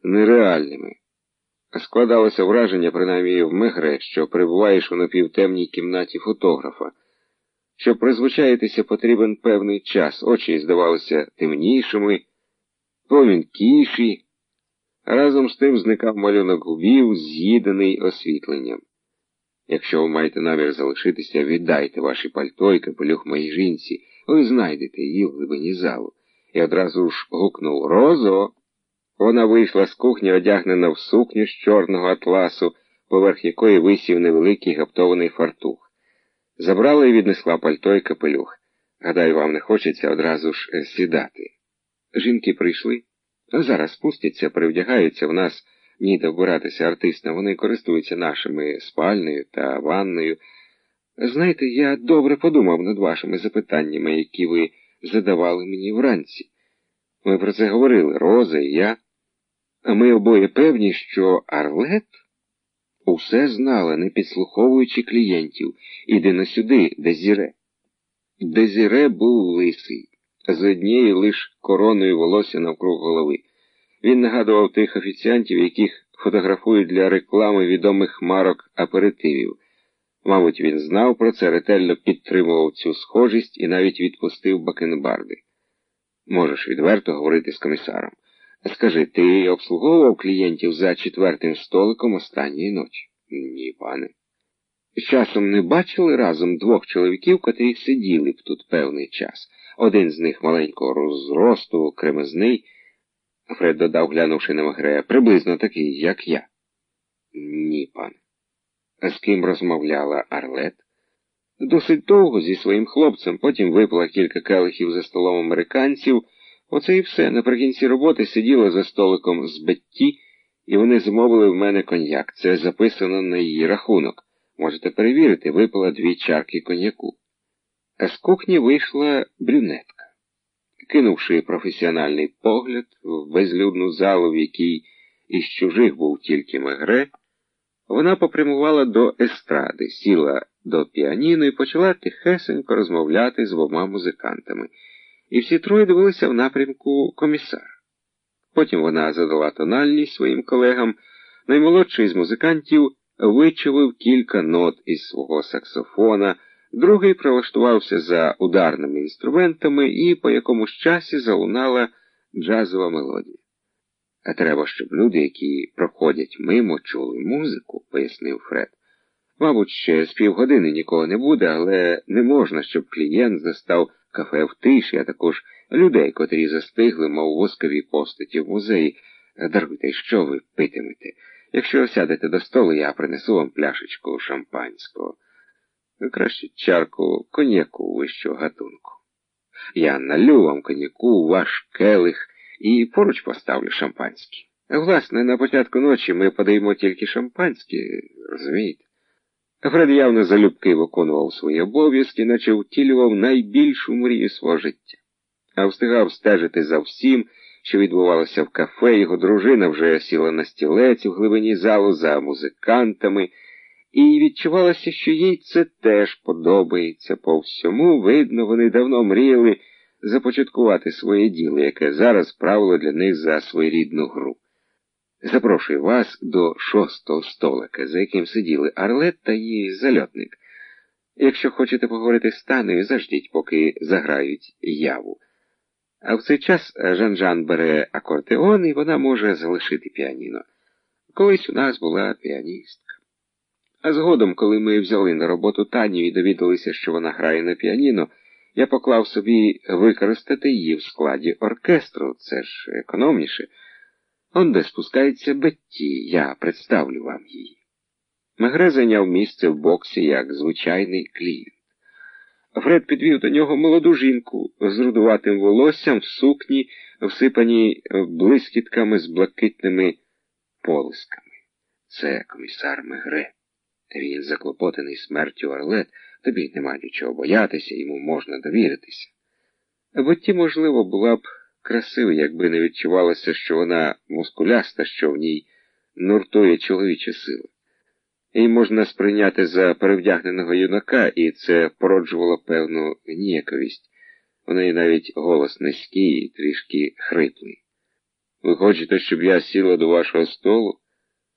нереальними. Складалося враження, принаймні в Мегре, що перебуваєш у напівтемній кімнаті фотографа. Щоб призвичаїтися, потрібен певний час, очі здавалися темнішими, помінкіші. Разом з тим зникав малюнок губів, з'їдений освітленням. Якщо ви маєте намір залишитися, віддайте ваші пальто і капелюх моїй жінці, ви знайдете її в глибині залу. І одразу ж гукнув «Розо!». Вона вийшла з кухні, одягнена в сукню з чорного атласу, поверх якої висів невеликий гаптований фартух. Забрала і віднесла пальто і капелюх. Гадаю, вам не хочеться одразу ж сідати. Жінки прийшли. Зараз спустяться, перевдягаються, в нас ніде вбиратися артистам, вони користуються нашими спальнею та ванною. Знаєте, я добре подумав над вашими запитаннями, які ви задавали мені вранці. Ми про це говорили, Роза і я. А ми обоє певні, що Арлет усе знала, не підслуховуючи клієнтів. Іди на сюди, Дезіре. Дезіре був лисий, з однією лиш короною волосся навкруг голови. Він нагадував тих офіціантів, яких фотографують для реклами відомих марок аперитивів. Мабуть, він знав про це, ретельно підтримував цю схожість і навіть відпустив бакенбарди. Можеш відверто говорити з комісаром. Скажи, ти обслуговував клієнтів за 4-м столиком останньої ночі? Ні, пане. З часом не бачили разом 2 чоловіків, котрі сиділи б тут певний час. Один з них маленького зросту, кремезний. Фред додав, глянувши на Мегре, приблизно такий, як я. Ні, пане. А з ким розмовляла Арлет? Досить довго зі своїм хлопцем, потім випила кілька келихів за столом американців. Оце і все. Наприкінці роботи сиділа за столиком з Бетті, і вони замовили в мене коньяк. Це записано на її рахунок. Можете перевірити, випила 2 чарки коньяку. А з кухні вийшла брюнетка. Кинувши професіональний погляд в безлюдну залу, в якій із чужих був тільки Мегре, вона попрямувала до естради, сіла до піаніно і почала тихесенько розмовляти з 2 музикантами. І всі троє дивилися в напрямку комісара. Потім вона задала тональність своїм колегам. Наймолодший з музикантів вичавив кілька нот із свого саксофона, другий прилаштувався за ударними інструментами, і по якомусь часі залунала джазова мелодія. А треба, щоб люди, які проходять мимо, чули музику, пояснив Фред. Мабуть, ще з півгодини нікого не буде, але не можна, щоб клієнт застав кафе в тиші, а також людей, котрі застигли, мов воскові постаті в музеї. Даруйте, що ви питимете? Якщо сядете до столу, я принесу вам пляшечку шампанського. Краще чарку коньяку вищого гатунку. Я налю вам коньяку у ваш келих і поруч поставлю шампанське. Власне, на початку ночі ми подаємо тільки шампанське, розумієте? Фред явно залюбки виконував свої обов'язки, наче втілював найбільшу мрію свого життя. А встигав стежити за всім, що відбувалося в кафе. Його дружина вже сіла на стілець у глибині залу за музикантами, і відчувалося, що їй це теж подобається. По всьому, видно, вони давно мріяли започаткувати своє діло, яке зараз правило для них за своєрідну гру. Запрошую вас до 6-го столика, за яким сиділи Арлет та її зальотник. Якщо хочете поговорити з Танею, заждіть, поки заграють яву. А в цей час Жан-Жан бере акордеон, і вона може залишити піаніно. Колись у нас була піаністка. А згодом, коли ми взяли на роботу Таню і довідалися, що вона грає на піаніно, я поклав собі використати її в складі оркестру, це ж економніше. Он де спускається Бетті, я представлю вам її. Мегре зайняв місце в боксі як звичайний клієнт. Фред підвів до нього молоду жінку з рудуватим волоссям в сукні, всипаній блискітками з блакитними полисками. Це комісар Мегре. Він заклопотаний смертю Арлет, тобі нема нічого боятися, йому можна довіритися. Бетті, можливо, була б красива, якби не відчувалося, що вона мускуляста, що в ній нуртує чоловіча сила. Її можна сприйняти за перевдягненого юнака, і це породжувало певну ніяковість. У неї навіть голос низький і трішки хриплий. Ви хочете, щоб я сіла до вашого столу?